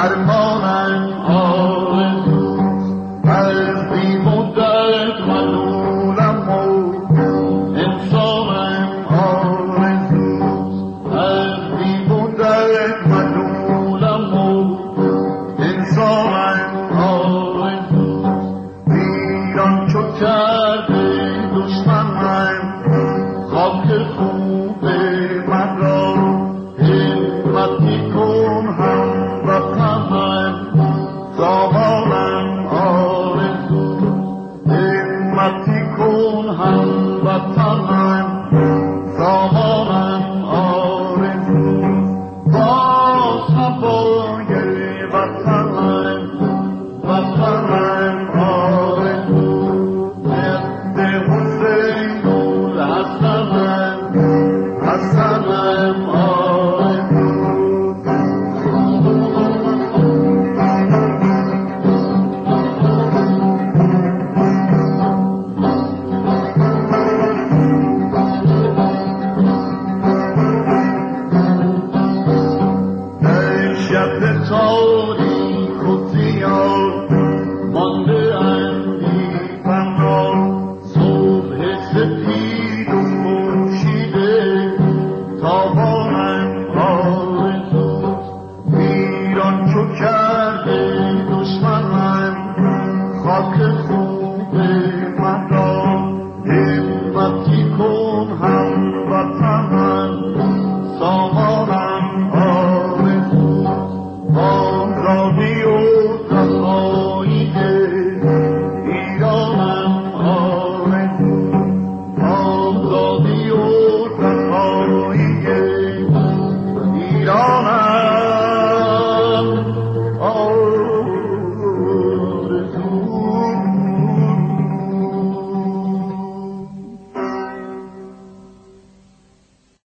درمانم آرزوست، از بیم و درد ملولم و انسانم آرزوست، از بیم و درد ملولم و انسانم آرزوست. ویران چو کرده دشمنم خاک خوب من را، همتی کن هموطنم سامانم آرزوست، همتی کن هموطنم سامانم آرزوست. باز هوای وطنم وطنم آرزوست، ضد حسین الحسنم حسنم آرزوست. شب تاریک و زیاد